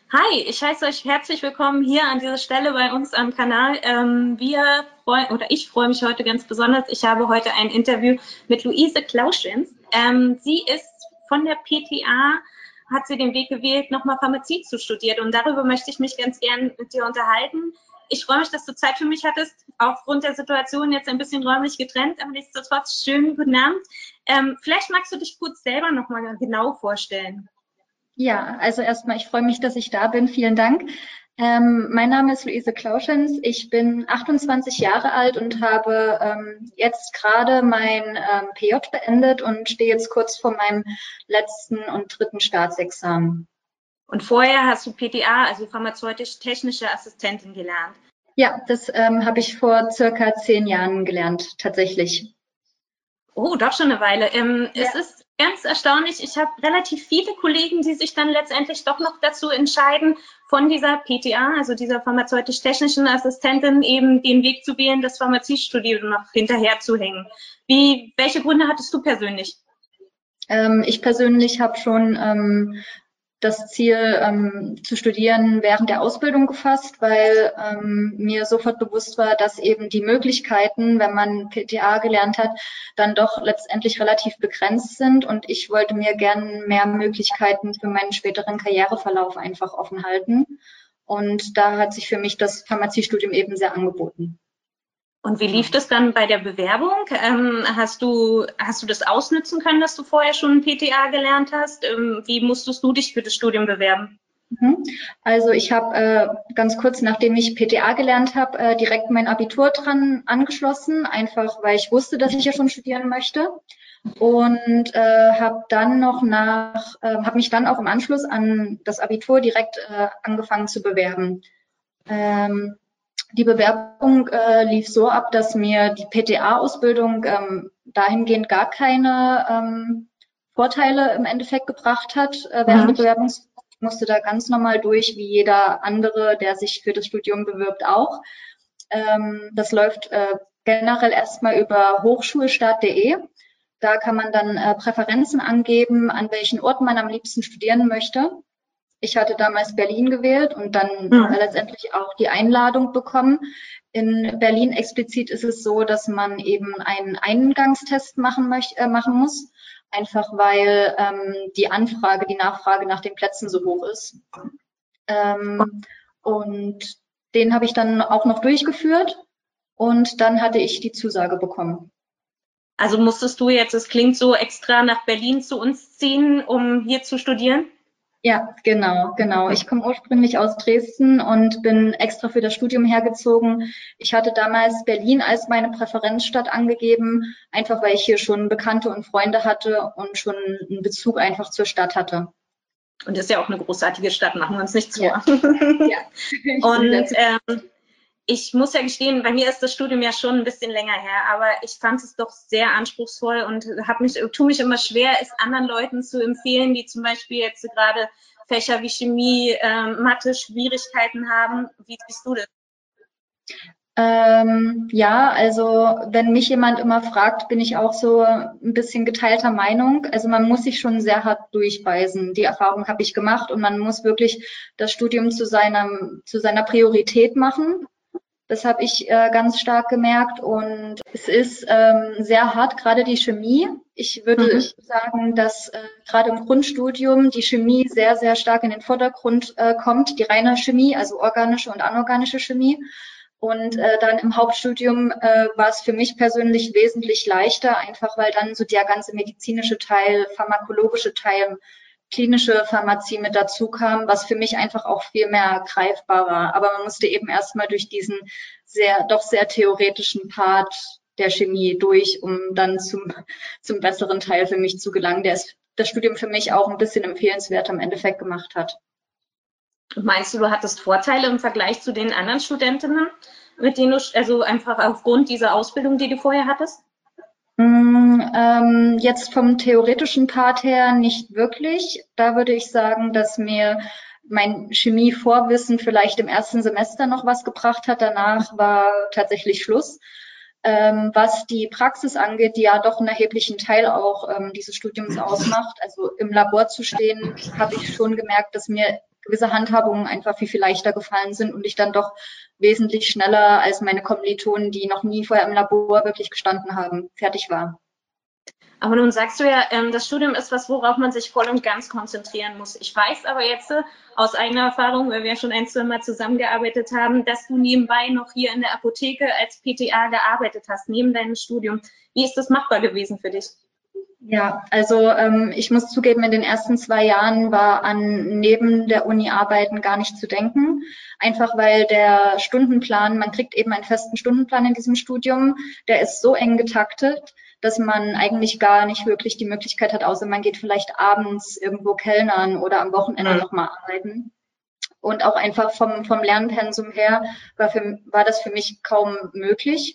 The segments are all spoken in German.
Hi, ich heiße euch herzlich willkommen hier an dieser Stelle bei uns am Kanal. Ich freue mich heute ganz besonders. Ich habe heute ein Interview mit Luise Klauschens. Sie ist von der PTA, hat sie den Weg gewählt, nochmal Pharmazie zu studieren. Und darüber möchte ich mich ganz gern mit dir unterhalten. Ich freue mich, dass du Zeit für mich hattest. Aufgrund der Situation jetzt ein bisschen räumlich getrennt, aber nichtsdestotrotz schönen guten Abend. Vielleicht magst du dich kurz selber nochmal genau vorstellen. Ja, also erstmal, ich freue mich, dass ich da bin. Vielen Dank. Mein Name ist Luise Klauschens. Ich bin 28 Jahre alt und habe jetzt gerade mein PJ beendet und stehe jetzt kurz vor meinem letzten und dritten Staatsexamen. Und vorher hast du PTA, also pharmazeutisch-technische Assistentin gelernt. Ja, das habe ich vor circa 10 Jahren gelernt, tatsächlich. Oh, doch schon eine Weile. Es Ja. ist ganz erstaunlich. Ich habe relativ viele Kollegen, die sich dann letztendlich doch noch dazu entscheiden, von dieser PTA, also dieser pharmazeutisch-technischen Assistentin, eben den Weg zu wählen, das Pharmaziestudium noch hinterher zu hängen. Welche Gründe hattest du persönlich? Ich persönlich habe schon das Ziel zu studieren während der Ausbildung gefasst, weil mir sofort bewusst war, dass eben die Möglichkeiten, wenn man PTA gelernt hat, dann doch letztendlich relativ begrenzt sind. Und ich wollte mir gern mehr Möglichkeiten für meinen späteren Karriereverlauf einfach offen halten. Und da hat sich für mich das Pharmaziestudium eben sehr angeboten. Und wie lief das dann bei der Bewerbung? Hast du das ausnützen können, dass du vorher schon PTA gelernt hast? Wie musstest du dich für das Studium bewerben? Mhm. Also ich habe ganz kurz, nachdem ich PTA gelernt habe, direkt mein Abitur dran angeschlossen, einfach weil ich wusste, dass ich ja schon studieren möchte. Und habe mich dann auch im Anschluss an das Abitur direkt angefangen zu bewerben. Ähm, Die Bewerbung lief so ab, dass mir die PTA-Ausbildung dahingehend gar keine Vorteile im Endeffekt gebracht hat während der Mhm. Bewerbungs. Ich musste da ganz normal durch, wie jeder andere, der sich für das Studium bewirbt, auch. Das läuft generell erstmal über hochschulstart.de. Da kann man dann Präferenzen angeben, an welchen Orten man am liebsten studieren möchte. Ich hatte damals Berlin gewählt und dann Mhm. letztendlich auch die Einladung bekommen. In Berlin explizit ist es so, dass man eben einen Eingangstest machen muss, einfach weil die Nachfrage nach den Plätzen so hoch ist. Ähm, und den habe ich dann auch noch durchgeführt und dann hatte ich die Zusage bekommen. Also musstest du jetzt, es klingt so, extra nach Berlin zu uns ziehen, um hier zu studieren? Ja, genau, genau. Ich komme ursprünglich aus Dresden und bin extra für das Studium hergezogen. Ich hatte damals Berlin als meine Präferenzstadt angegeben, einfach weil ich hier schon Bekannte und Freunde hatte und schon einen Bezug einfach zur Stadt hatte. Und das ist ja auch eine großartige Stadt, machen wir uns nichts Ja, vor. ja. Ich bin sehr Und zufrieden. ich muss ja gestehen, bei mir ist das Studium ja schon ein bisschen länger her, aber ich fand es doch sehr anspruchsvoll und tue mich immer schwer, es anderen Leuten zu empfehlen, die zum Beispiel jetzt gerade Fächer wie Chemie, Mathe Schwierigkeiten haben. Wie siehst du das? Ja, also wenn mich jemand immer fragt, bin ich auch so ein bisschen geteilter Meinung. Also man muss sich schon sehr hart durchbeißen. Die Erfahrung habe ich gemacht und man muss wirklich das Studium zu seiner Priorität machen. Das habe ich ganz stark gemerkt und es ist sehr hart, gerade die Chemie. Ich würde Mhm. sagen, dass gerade im Grundstudium die Chemie sehr, sehr stark in den Vordergrund kommt, die reine Chemie, also organische und anorganische Chemie. Und dann im Hauptstudium war es für mich persönlich wesentlich leichter, einfach weil dann so der ganze medizinische Teil, pharmakologische Teil, klinische Pharmazie mit dazu kam, was für mich einfach auch viel mehr greifbar war. Aber man musste eben erstmal durch diesen doch sehr theoretischen Part der Chemie durch, um dann zum besseren Teil für mich zu gelangen, der das Studium für mich auch ein bisschen empfehlenswert im Endeffekt gemacht hat. Meinst du, du hattest Vorteile im Vergleich zu den anderen Studentinnen, mit denen du, also einfach aufgrund dieser Ausbildung, die du vorher hattest? Jetzt vom theoretischen Part her nicht wirklich. Da würde ich sagen, dass mir mein Chemievorwissen vielleicht im ersten Semester noch was gebracht hat. Danach war tatsächlich Schluss. Was die Praxis angeht, die ja doch einen erheblichen Teil auch dieses Studiums ausmacht, also im Labor zu stehen, habe ich schon gemerkt, dass mir gewisse Handhabungen einfach viel, viel leichter gefallen sind und ich dann doch wesentlich schneller als meine Kommilitonen, die noch nie vorher im Labor wirklich gestanden haben, fertig war. Aber nun sagst du ja, das Studium ist was, worauf man sich voll und ganz konzentrieren muss. Ich weiß aber jetzt aus eigener Erfahrung, weil wir ja schon ein, zwei Mal zusammengearbeitet haben, dass du nebenbei noch hier in der Apotheke als PTA gearbeitet hast, neben deinem Studium. Wie ist das machbar gewesen für dich? Ja, also ich muss zugeben, in den ersten 2 Jahren war an neben der Uni arbeiten gar nicht zu denken. Einfach weil der Stundenplan, man kriegt eben einen festen Stundenplan in diesem Studium, der ist so eng getaktet, dass man eigentlich gar nicht wirklich die Möglichkeit hat, außer man geht vielleicht abends irgendwo kellnern oder am Wochenende nochmal arbeiten. Und auch einfach vom Lernpensum her war das für mich kaum möglich.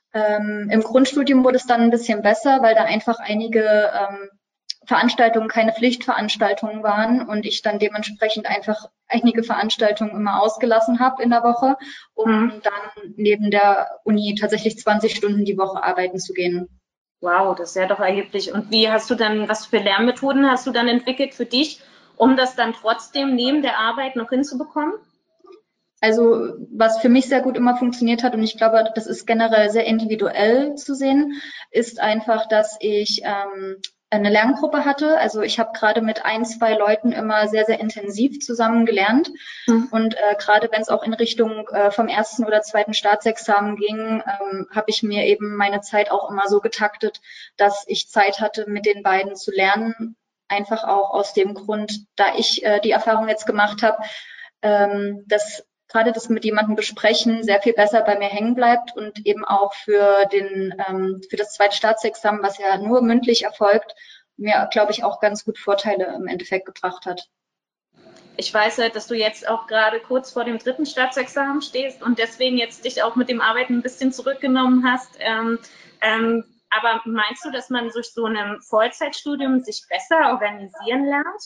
Im Grundstudium wurde es dann ein bisschen besser, weil da einfach einige Veranstaltungen keine Pflichtveranstaltungen waren und ich dann dementsprechend einfach einige Veranstaltungen immer ausgelassen habe in der Woche, um dann neben der Uni tatsächlich 20 Stunden die Woche arbeiten zu gehen. Wow, das ist ja doch erheblich. Und wie hast du dann, was für Lernmethoden hast du dann entwickelt für dich, um das dann trotzdem neben der Arbeit noch hinzubekommen? Also was für mich sehr gut immer funktioniert hat, und ich glaube, das ist generell sehr individuell zu sehen, ist einfach, dass ich eine Lerngruppe hatte. Also ich habe gerade mit 1, 2 Leuten immer sehr, sehr intensiv zusammen gelernt. Und gerade wenn es auch in Richtung vom ersten oder zweiten Staatsexamen ging, habe ich mir eben meine Zeit auch immer so getaktet, dass ich Zeit hatte, mit den beiden zu lernen. Einfach auch aus dem Grund, da ich die Erfahrung jetzt gemacht habe, dass gerade das mit jemandem besprechen sehr viel besser bei mir hängen bleibt und eben auch für das zweite Staatsexamen, was ja nur mündlich erfolgt, mir, glaube ich, auch ganz gut Vorteile im Endeffekt gebracht hat. Ich weiß halt, dass du jetzt auch gerade kurz vor dem 3. Staatsexamen stehst und deswegen jetzt dich auch mit dem Arbeiten ein bisschen zurückgenommen hast. Aber meinst du, dass man durch so ein Vollzeitstudium sich besser organisieren lernt?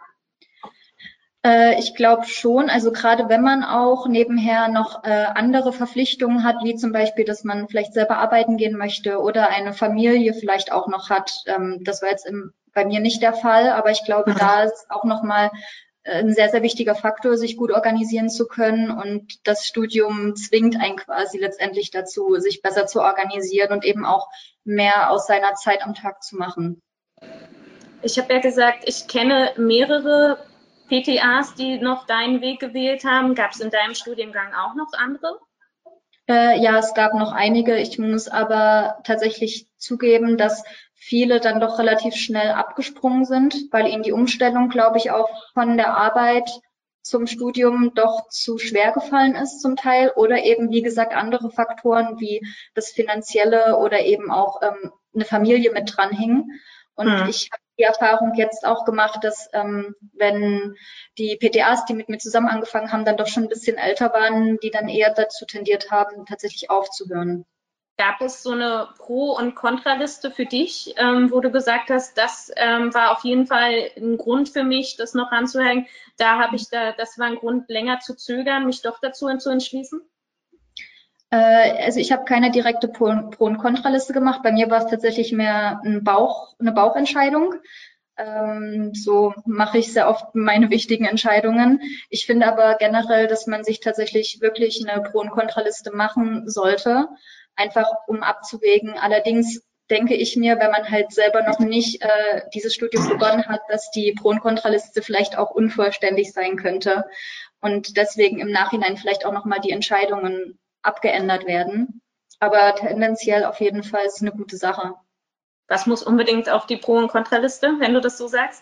Ich glaube schon, also gerade wenn man auch nebenher noch andere Verpflichtungen hat, wie zum Beispiel, dass man vielleicht selber arbeiten gehen möchte oder eine Familie vielleicht auch noch hat. Das war jetzt bei mir nicht der Fall, aber ich glaube, da ist auch nochmal ein sehr, sehr wichtiger Faktor, sich gut organisieren zu können. Und das Studium zwingt einen quasi letztendlich dazu, sich besser zu organisieren und eben auch mehr aus seiner Zeit am Tag zu machen. Ich habe ja gesagt, ich kenne mehrere PTAs, die noch deinen Weg gewählt haben. Gab es in deinem Studiengang auch noch andere? Ja, es gab noch einige. Ich muss aber tatsächlich zugeben, dass viele dann doch relativ schnell abgesprungen sind, weil ihnen die Umstellung, glaube ich, auch von der Arbeit zum Studium doch zu schwer gefallen ist zum Teil oder eben, wie gesagt, andere Faktoren wie das Finanzielle oder eben auch eine Familie mit dranhingen. Und ich habe die Erfahrung jetzt auch gemacht, dass wenn die PTAs, die mit mir zusammen angefangen haben, dann doch schon ein bisschen älter waren, die dann eher dazu tendiert haben, tatsächlich aufzuhören. Gab es so eine Pro- und Kontraliste für dich, wo du gesagt hast, das war auf jeden Fall ein Grund für mich, das noch ranzuhängen. Das war ein Grund, länger zu zögern, mich doch dazu zu entschließen? Also ich habe keine direkte Pro- und Kontraliste gemacht. Bei mir war es tatsächlich mehr eine Bauchentscheidung. So mache ich sehr oft meine wichtigen Entscheidungen. Ich finde aber generell, dass man sich tatsächlich wirklich eine Pro- und Kontraliste machen sollte, einfach um abzuwägen. Allerdings denke ich mir, wenn man halt selber noch nicht dieses Studium begonnen hat, dass die Pro- und Kontraliste vielleicht auch unvollständig sein könnte und deswegen im Nachhinein vielleicht auch nochmal die Entscheidungen abgeändert werden. Aber tendenziell auf jeden Fall ist es eine gute Sache. Was muss unbedingt auf die Pro- und Kontraliste, wenn du das so sagst?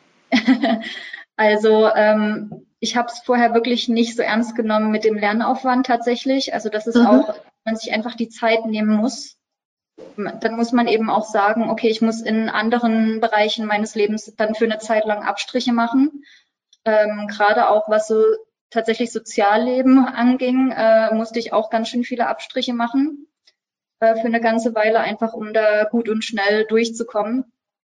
Also ich habe es vorher wirklich nicht so ernst genommen mit dem Lernaufwand tatsächlich. Also das ist auch, man sich einfach die Zeit nehmen muss. Dann muss man eben auch sagen, okay, ich muss in anderen Bereichen meines Lebens dann für eine Zeit lang Abstriche machen. Gerade auch was so tatsächlich Sozialleben anging, musste ich auch ganz schön viele Abstriche machen für eine ganze Weile, einfach um da gut und schnell durchzukommen.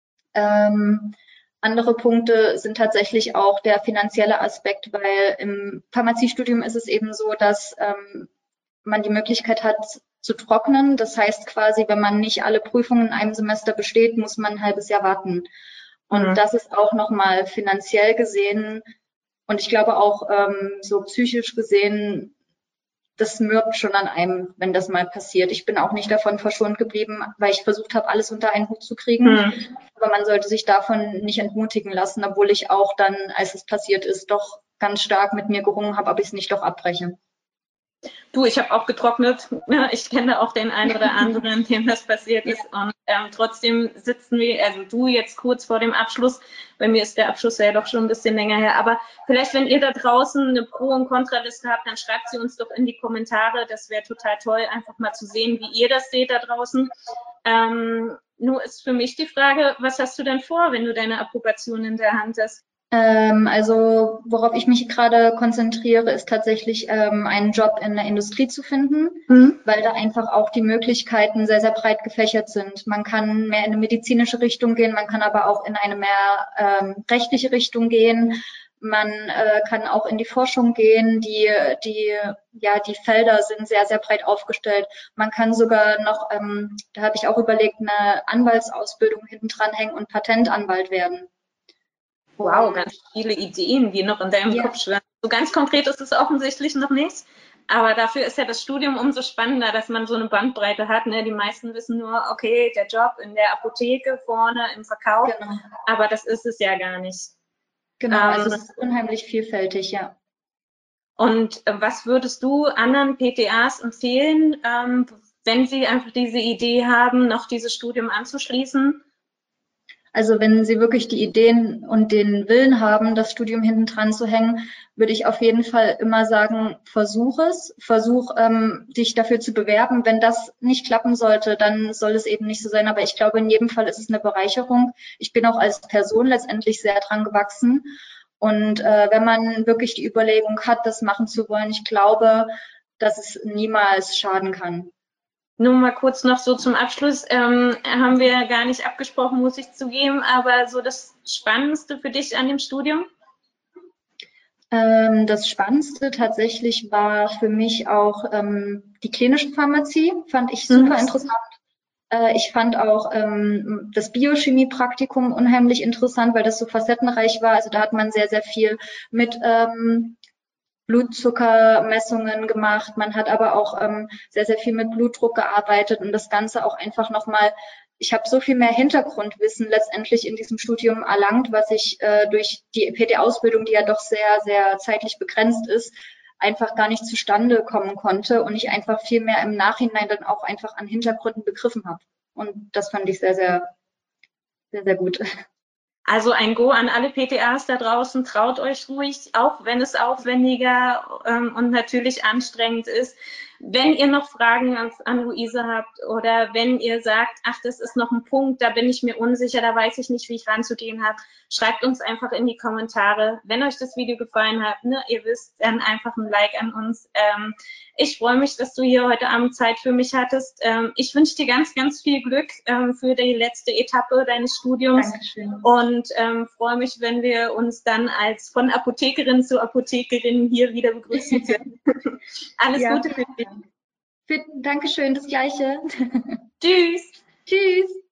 Andere Punkte sind tatsächlich auch der finanzielle Aspekt, weil im Pharmaziestudium ist es eben so, dass man die Möglichkeit hat zu trocknen. Das heißt quasi, wenn man nicht alle Prüfungen in einem Semester besteht, muss man ein halbes Jahr warten. Und das ist auch nochmal finanziell gesehen Und ich glaube auch, so psychisch gesehen, das mürbt schon an einem, wenn das mal passiert. Ich bin auch nicht davon verschont geblieben, weil ich versucht habe, alles unter einen Hut zu kriegen. Aber man sollte sich davon nicht entmutigen lassen, obwohl ich auch dann, als es passiert ist, doch ganz stark mit mir gerungen habe, ob ich es nicht doch abbreche. Du, ich habe auch getrocknet. Ja, ich kenne auch den einen oder anderen, dem das passiert ist. Und trotzdem sitzen wir, also du jetzt kurz vor dem Abschluss. Bei mir ist der Abschluss ja doch schon ein bisschen länger her. Aber vielleicht, wenn ihr da draußen eine Pro- und Kontraliste habt, dann schreibt sie uns doch in die Kommentare. Das wäre total toll, einfach mal zu sehen, wie ihr das seht da draußen. Nur ist für mich die Frage, was hast du denn vor, wenn du deine Approbation in der Hand hast? Also worauf ich mich gerade konzentriere, ist tatsächlich einen Job in der Industrie zu finden, weil da einfach auch die Möglichkeiten sehr, sehr breit gefächert sind. Man kann mehr in eine medizinische Richtung gehen, man kann aber auch in eine mehr rechtliche Richtung gehen. Man kann auch in die Forschung gehen. Die Felder sind sehr, sehr breit aufgestellt. Man kann sogar noch, da habe ich auch überlegt, eine Anwaltsausbildung hinten dran hängen und Patentanwalt werden. Wow, ganz viele Ideen, die noch in deinem Kopf schwirren. So ganz konkret ist es offensichtlich noch nicht. Aber dafür ist ja das Studium umso spannender, dass man so eine Bandbreite hat. Ne? Die meisten wissen nur, okay, der Job in der Apotheke vorne im Verkauf. Genau. Aber das ist es ja gar nicht. Genau, also es ist unheimlich vielfältig, ja. Und was würdest du anderen PTAs empfehlen, wenn sie einfach diese Idee haben, noch dieses Studium anzuschließen? Also wenn Sie wirklich die Ideen und den Willen haben, das Studium hinten dran zu hängen, würde ich auf jeden Fall immer sagen, versuch es. Versuch, dich dafür zu bewerben. Wenn das nicht klappen sollte, dann soll es eben nicht so sein. Aber ich glaube, in jedem Fall ist es eine Bereicherung. Ich bin auch als Person letztendlich sehr dran gewachsen. Und wenn man wirklich die Überlegung hat, das machen zu wollen, ich glaube, dass es niemals schaden kann. Nur mal kurz noch so zum Abschluss, haben wir gar nicht abgesprochen, muss ich zugeben, aber so das Spannendste für dich an dem Studium? Das Spannendste tatsächlich war für mich auch die klinische Pharmazie, fand ich super interessant. Ich fand auch das Biochemie-Praktikum unheimlich interessant, weil das so facettenreich war. Also da hat man sehr, sehr viel mit Blutzuckermessungen gemacht. Man hat aber auch sehr, sehr viel mit Blutdruck gearbeitet und das Ganze auch einfach nochmal, ich habe so viel mehr Hintergrundwissen letztendlich in diesem Studium erlangt, was ich durch die PT-Ausbildung, die ja doch sehr, sehr zeitlich begrenzt ist, einfach gar nicht zustande kommen konnte und ich einfach viel mehr im Nachhinein dann auch einfach an Hintergründen begriffen habe. Und das fand ich sehr, sehr, sehr, sehr gut. Also ein Go an alle PTAs da draußen, traut euch ruhig, auch wenn es aufwendiger und natürlich anstrengend ist. Wenn ihr noch Fragen an Luise habt oder wenn ihr sagt, ach, das ist noch ein Punkt, da bin ich mir unsicher, da weiß ich nicht, wie ich ranzugehen habe, schreibt uns einfach in die Kommentare. Wenn euch das Video gefallen hat, ne, ihr wisst, dann einfach ein Like an uns. Ich freue mich, dass du hier heute Abend Zeit für mich hattest. Ich wünsche dir ganz, ganz viel Glück für die letzte Etappe deines Studiums. Dankeschön. Und freue mich, wenn wir uns dann als von Apothekerin zu Apothekerin hier wieder begrüßen können. Alles Gute für dich. Dankeschön, das Gleiche. Tschüss. Tschüss.